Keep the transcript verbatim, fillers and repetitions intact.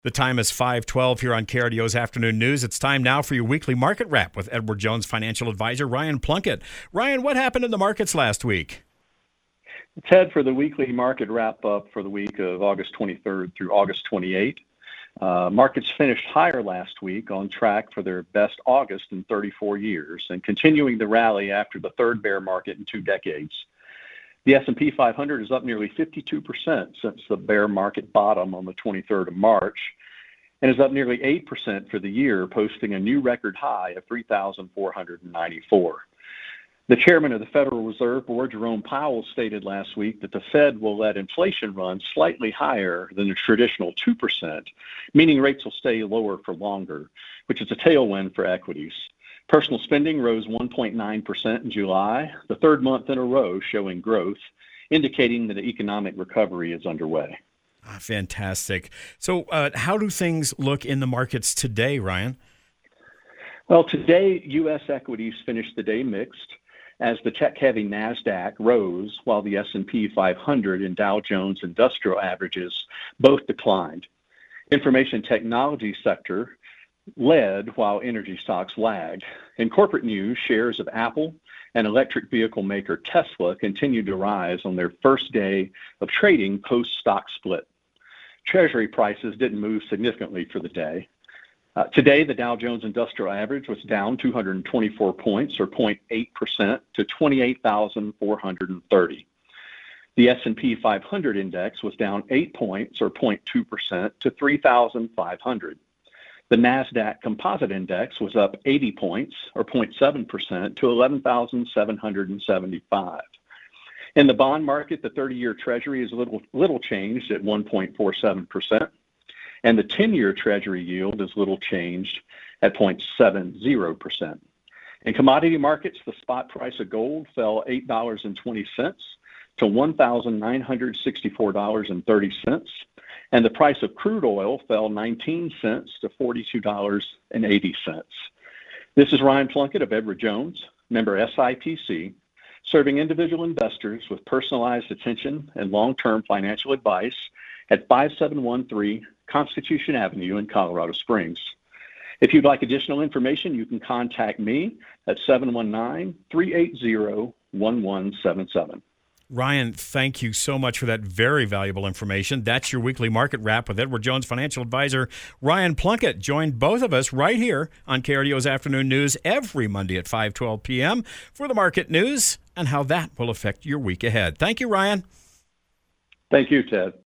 The time is five twelve here on K R D O's Afternoon News. It's time now for your weekly market wrap with Edward Jones financial advisor Ryan Plunkett. Ryan, what happened in the markets last week? Ted, for the weekly market wrap up for the week of August twenty-third through August twenty-eighth, uh, markets finished higher last week, on track for their best August in thirty-four years and continuing the rally after the third bear market in two decades. The S and P five hundred is up nearly fifty-two percent since the bear market bottom on the twenty-third of March, and is up nearly eight percent for the year, posting a new record high of three thousand four hundred ninety-four. The chairman of the Federal Reserve Board, Jerome Powell, stated last week that the Fed will let inflation run slightly higher than the traditional two percent, meaning rates will stay lower for longer, which is a tailwind for equities. Personal spending rose one point nine percent in July, the third month in a row showing growth, indicating that the economic recovery is underway. Ah, fantastic. So uh, how do things look in the markets today, Ryan? Well, today, U S equities finished the day mixed, as the tech-heavy NASDAQ rose while the S and P five hundred and Dow Jones Industrial Averages both declined. Information technology sector led while energy stocks lagged. In corporate news, shares of Apple and electric vehicle maker Tesla continued to rise on their first day of trading post-stock split. Treasury prices didn't move significantly for the day. Uh, today, the Dow Jones Industrial Average was down two hundred twenty-four points, or zero point eight percent, to twenty-eight thousand four hundred thirty. The S and P five hundred index was down eight points, or zero point two percent, to three thousand five hundred. The NASDAQ Composite Index was up eighty points, or zero point seven percent, to eleven thousand seven hundred seventy-five. In the bond market, the thirty-year Treasury is little, little changed at one point four seven percent, and the ten-year Treasury yield is little changed at zero point seven zero percent. In commodity markets, the spot price of gold fell eight dollars and twenty cents to one thousand nine hundred sixty-four dollars and thirty cents. And the price of crude oil fell nineteen cents to forty-two dollars and eighty cents. This is Ryan Plunkett of Edward Jones, member S I P C, serving individual investors with personalized attention and long-term financial advice at five seven one three Constitution Avenue in Colorado Springs. If you'd like additional information, you can contact me at seven one nine, three eight zero, one one seven seven. Ryan, thank you so much for that very valuable information. That's your weekly market wrap with Edward Jones financial advisor Ryan Plunkett. Joined both of us right here on K R D O's Afternoon News every Monday at five twelve p.m. for the market news and how that will affect your week ahead. Thank you, Ryan. Thank you, Ted.